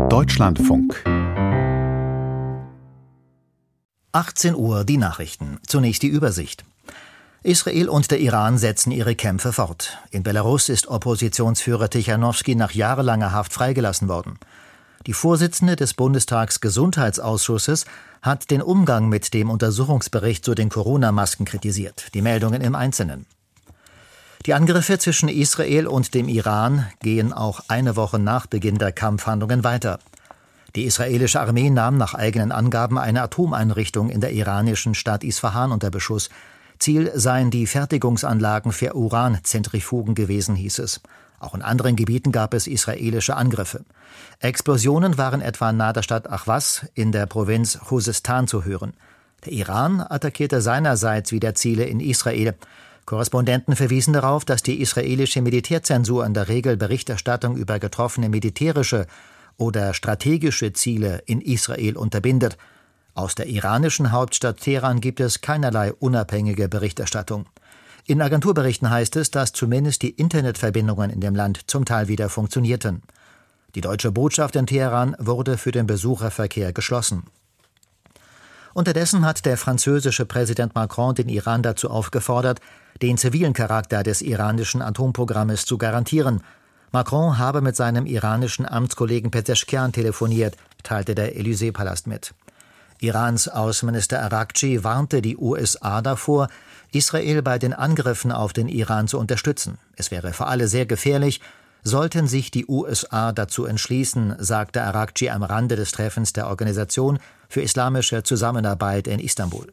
Deutschlandfunk. 18 Uhr die Nachrichten. Zunächst die Übersicht. Israel und der Iran setzen ihre Kämpfe fort. In Belarus ist Oppositionsführer Tichanowski nach jahrelanger Haft freigelassen worden. Die Vorsitzende des Bundestagsgesundheitsausschusses hat den Umgang mit dem Untersuchungsbericht zu den Corona-Masken kritisiert. Die Meldungen im Einzelnen. Die Angriffe zwischen Israel und dem Iran gehen auch eine Woche nach Beginn der Kampfhandlungen weiter. Die israelische Armee nahm nach eigenen Angaben eine Atomeinrichtung in der iranischen Stadt Isfahan unter Beschuss. Ziel seien die Fertigungsanlagen für Uranzentrifugen gewesen, hieß es. Auch in anderen Gebieten gab es israelische Angriffe. Explosionen waren etwa nahe der Stadt Ahvaz in der Provinz Khuzestan zu hören. Der Iran attackierte seinerseits wieder Ziele in Israel. Korrespondenten verwiesen darauf, dass die israelische Militärzensur in der Regel Berichterstattung über getroffene militärische oder strategische Ziele in Israel unterbindet. Aus der iranischen Hauptstadt Teheran gibt es keinerlei unabhängige Berichterstattung. In Agenturberichten heißt es, dass zumindest die Internetverbindungen in dem Land zum Teil wieder funktionierten. Die deutsche Botschaft in Teheran wurde für den Besucherverkehr geschlossen. Unterdessen hat der französische Präsident Macron den Iran dazu aufgefordert, den zivilen Charakter des iranischen Atomprogrammes zu garantieren. Macron habe mit seinem iranischen Amtskollegen Pezeshkian telefoniert, teilte der Élysée-Palast mit. Irans Außenminister Araghchi warnte die USA davor, Israel bei den Angriffen auf den Iran zu unterstützen. Es wäre für alle sehr gefährlich, sollten sich die USA dazu entschließen, sagte Araghchi am Rande des Treffens der Organisation für islamische Zusammenarbeit in Istanbul.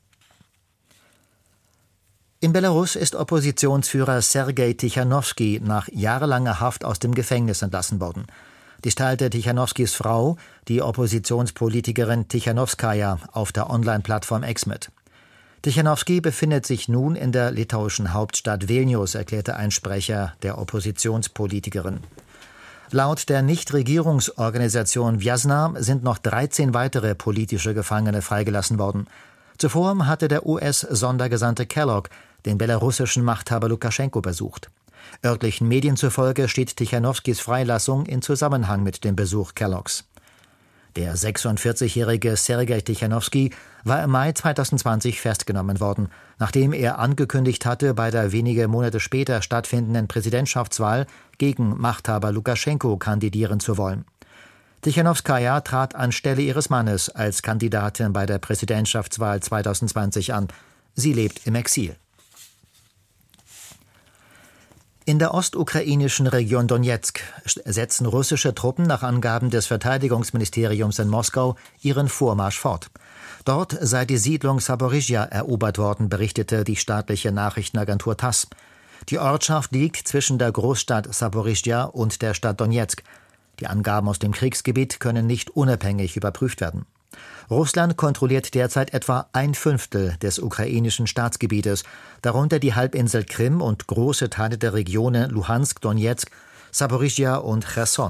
In Belarus ist Oppositionsführer Sergei Tichanowski nach jahrelanger Haft aus dem Gefängnis entlassen worden. Dies teilte Tichanowskis Frau, die Oppositionspolitikerin Tichanowskaja, auf der Online-Plattform X mit. Tichanowski befindet sich nun in der litauischen Hauptstadt Vilnius, erklärte ein Sprecher der Oppositionspolitikerin. Laut der Nichtregierungsorganisation Vjasna sind noch 13 weitere politische Gefangene freigelassen worden. Zuvor hatte der US-Sondergesandte Kellogg den belarussischen Machthaber Lukaschenko besucht. Örtlichen Medien zufolge steht Tichanowskis Freilassung in Zusammenhang mit dem Besuch Kelloggs. Der 46-jährige Sergei Tichanowski war im Mai 2020 festgenommen worden, nachdem er angekündigt hatte, bei der wenige Monate später stattfindenden Präsidentschaftswahl gegen Machthaber Lukaschenko kandidieren zu wollen. Tichanowskaja trat anstelle ihres Mannes als Kandidatin bei der Präsidentschaftswahl 2020 an. Sie lebt im Exil. In der ostukrainischen Region Donezk setzen russische Truppen nach Angaben des Verteidigungsministeriums in Moskau ihren Vormarsch fort. Dort sei die Siedlung Saporischschja erobert worden, berichtete die staatliche Nachrichtenagentur TASS. Die Ortschaft liegt zwischen der Großstadt Saporischschja und der Stadt Donezk. Die Angaben aus dem Kriegsgebiet können nicht unabhängig überprüft werden. Russland kontrolliert derzeit etwa 1/5 des ukrainischen Staatsgebietes, darunter die Halbinsel Krim und große Teile der Regionen Luhansk, Donezk, Saporischschja und Cherson.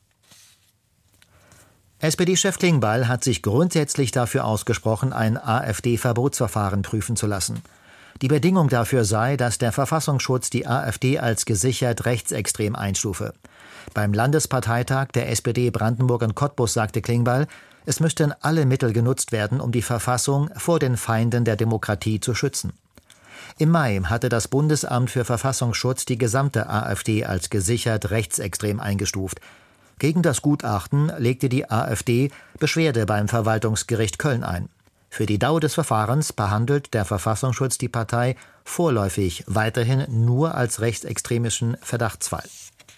SPD-Chef Klingbeil hat sich grundsätzlich dafür ausgesprochen, ein AfD-Verbotsverfahren prüfen zu lassen. Die Bedingung dafür sei, dass der Verfassungsschutz die AfD als gesichert rechtsextrem einstufe. Beim Landesparteitag der SPD Brandenburg und Cottbus sagte Klingbeil, es müssten alle Mittel genutzt werden, um die Verfassung vor den Feinden der Demokratie zu schützen. Im Mai hatte das Bundesamt für Verfassungsschutz die gesamte AfD als gesichert rechtsextrem eingestuft. Gegen das Gutachten legte die AfD Beschwerde beim Verwaltungsgericht Köln ein. Für die Dauer des Verfahrens behandelt der Verfassungsschutz die Partei vorläufig weiterhin nur als rechtsextremischen Verdachtsfall.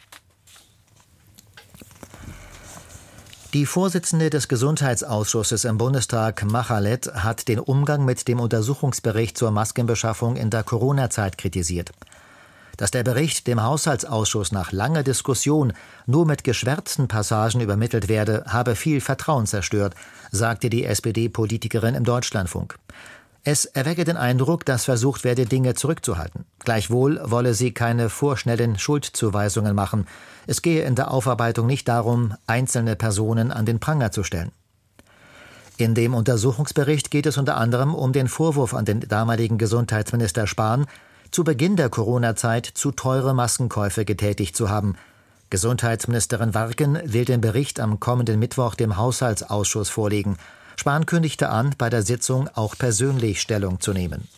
Die Vorsitzende des Gesundheitsausschusses im Bundestag, Machalet, hat den Umgang mit dem Untersuchungsbericht zur Maskenbeschaffung in der Corona-Zeit kritisiert. Dass der Bericht dem Haushaltsausschuss nach langer Diskussion nur mit geschwärzten Passagen übermittelt werde, habe viel Vertrauen zerstört, sagte die SPD-Politikerin im Deutschlandfunk. Es erwecke den Eindruck, dass versucht werde, Dinge zurückzuhalten. Gleichwohl wolle sie keine vorschnellen Schuldzuweisungen machen. Es gehe in der Aufarbeitung nicht darum, einzelne Personen an den Pranger zu stellen. In dem Untersuchungsbericht geht es unter anderem um den Vorwurf an den damaligen Gesundheitsminister Spahn, zu Beginn der Corona-Zeit zu teure Maskenkäufe getätigt zu haben. Gesundheitsministerin Warken will den Bericht am kommenden Mittwoch dem Haushaltsausschuss vorlegen. Spahn kündigte an, bei der Sitzung auch persönlich Stellung zu nehmen.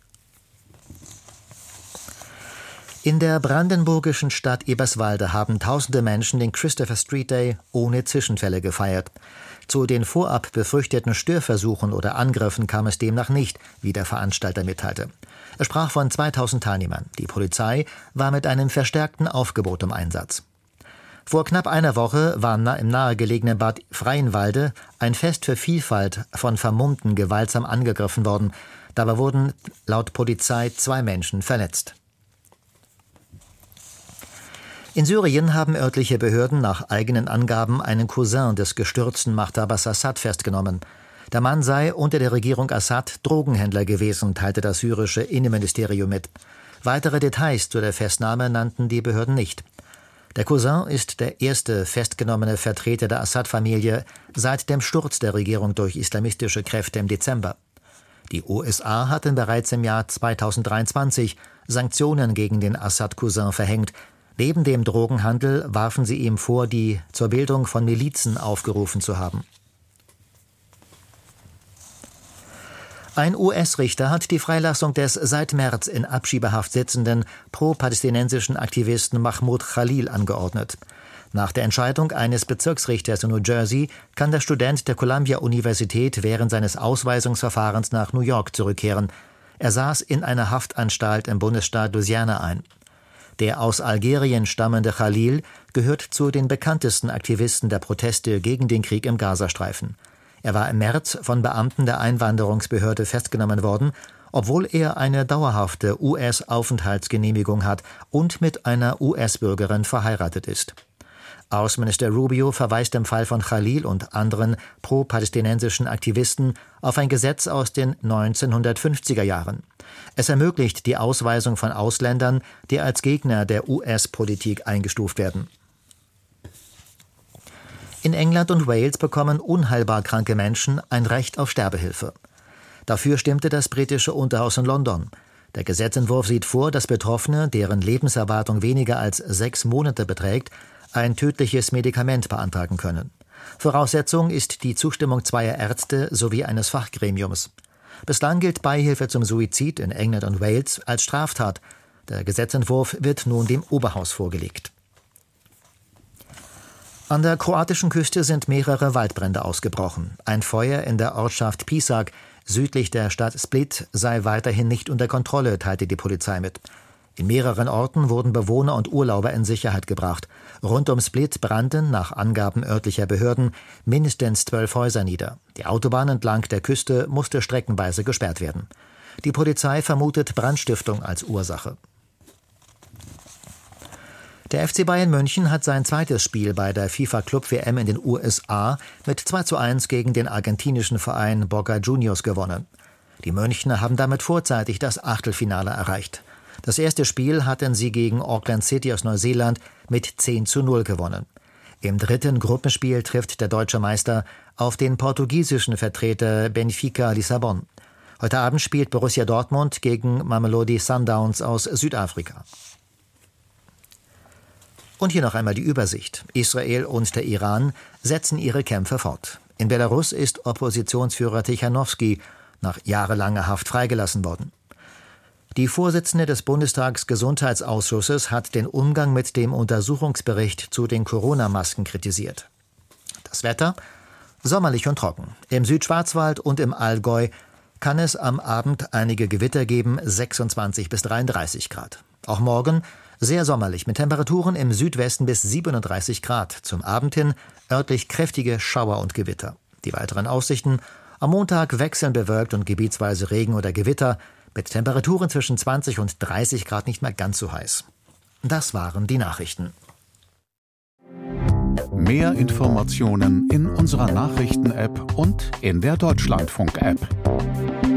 In der brandenburgischen Stadt Eberswalde haben tausende Menschen den Christopher Street Day ohne Zwischenfälle gefeiert. Zu den vorab befürchteten Störversuchen oder Angriffen kam es demnach nicht, wie der Veranstalter mitteilte. Er sprach von 2000 Teilnehmern. Die Polizei war mit einem verstärkten Aufgebot im Einsatz. Vor knapp einer Woche war im nahegelegenen Bad Freienwalde ein Fest für Vielfalt von Vermummten gewaltsam angegriffen worden. Dabei wurden laut Polizei 2 Menschen verletzt. In Syrien haben örtliche Behörden nach eigenen Angaben einen Cousin des gestürzten Machthabers Assad festgenommen. Der Mann sei unter der Regierung Assad Drogenhändler gewesen, teilte das syrische Innenministerium mit. Weitere Details zu der Festnahme nannten die Behörden nicht. Der Cousin ist der erste festgenommene Vertreter der Assad-Familie seit dem Sturz der Regierung durch islamistische Kräfte im Dezember. Die USA hatten bereits im Jahr 2023 Sanktionen gegen den Assad-Cousin verhängt. Neben dem Drogenhandel warfen sie ihm vor, die zur Bildung von Milizen aufgerufen zu haben. Ein US-Richter hat die Freilassung des seit März in Abschiebehaft sitzenden pro-palästinensischen Aktivisten Mahmoud Khalil angeordnet. Nach der Entscheidung eines Bezirksrichters in New Jersey kann der Student der Columbia-Universität während seines Ausweisungsverfahrens nach New York zurückkehren. Er saß in einer Haftanstalt im Bundesstaat Louisiana ein. Der aus Algerien stammende Khalil gehört zu den bekanntesten Aktivisten der Proteste gegen den Krieg im Gazastreifen. Er war im März von Beamten der Einwanderungsbehörde festgenommen worden, obwohl er eine dauerhafte US-Aufenthaltsgenehmigung hat und mit einer US-Bürgerin verheiratet ist. Außenminister Rubio verweist im Fall von Khalil und anderen pro-palästinensischen Aktivisten auf ein Gesetz aus den 1950er Jahren. Es ermöglicht die Ausweisung von Ausländern, die als Gegner der US-Politik eingestuft werden. In England und Wales bekommen unheilbar kranke Menschen ein Recht auf Sterbehilfe. Dafür stimmte das britische Unterhaus in London. Der Gesetzentwurf sieht vor, dass Betroffene, deren Lebenserwartung weniger als 6 Monate beträgt, ein tödliches Medikament beantragen können. Voraussetzung ist die Zustimmung 2 Ärzte sowie eines Fachgremiums. Bislang gilt Beihilfe zum Suizid in England und Wales als Straftat. Der Gesetzentwurf wird nun dem Oberhaus vorgelegt. An der kroatischen Küste sind mehrere Waldbrände ausgebrochen. Ein Feuer in der Ortschaft Pisak, südlich der Stadt Split, sei weiterhin nicht unter Kontrolle, teilte die Polizei mit. In mehreren Orten wurden Bewohner und Urlauber in Sicherheit gebracht. Rund um Split brannten, nach Angaben örtlicher Behörden, mindestens 12 Häuser nieder. Die Autobahn entlang der Küste musste streckenweise gesperrt werden. Die Polizei vermutet Brandstiftung als Ursache. Der FC Bayern München hat sein zweites Spiel bei der FIFA-Club-WM in den USA mit 2:1 gegen den argentinischen Verein Boca Juniors gewonnen. Die Münchner haben damit vorzeitig das Achtelfinale erreicht. Das erste Spiel hatten sie gegen Auckland City aus Neuseeland mit 10:0 gewonnen. Im dritten Gruppenspiel trifft der deutsche Meister auf den portugiesischen Vertreter Benfica Lissabon. Heute Abend spielt Borussia Dortmund gegen Mamelodi Sundowns aus Südafrika. Und hier noch einmal die Übersicht. Israel und der Iran setzen ihre Kämpfe fort. In Belarus ist Oppositionsführer Tichanowski nach jahrelanger Haft freigelassen worden. Die Vorsitzende des Bundestagsgesundheitsausschusses hat den Umgang mit dem Untersuchungsbericht zu den Corona-Masken kritisiert. Das Wetter? Sommerlich und trocken. Im Südschwarzwald und im Allgäu kann es am Abend einige Gewitter geben, 26 bis 33 Grad. Auch morgen sehr sommerlich mit Temperaturen im Südwesten bis 37 Grad. Zum Abend hin örtlich kräftige Schauer und Gewitter. Die weiteren Aussichten: am Montag wechselnd bewölkt und gebietsweise Regen oder Gewitter. Mit Temperaturen zwischen 20 und 30 Grad nicht mehr ganz so heiß. Das waren die Nachrichten. Mehr Informationen in unserer Nachrichten-App und in der Deutschlandfunk-App.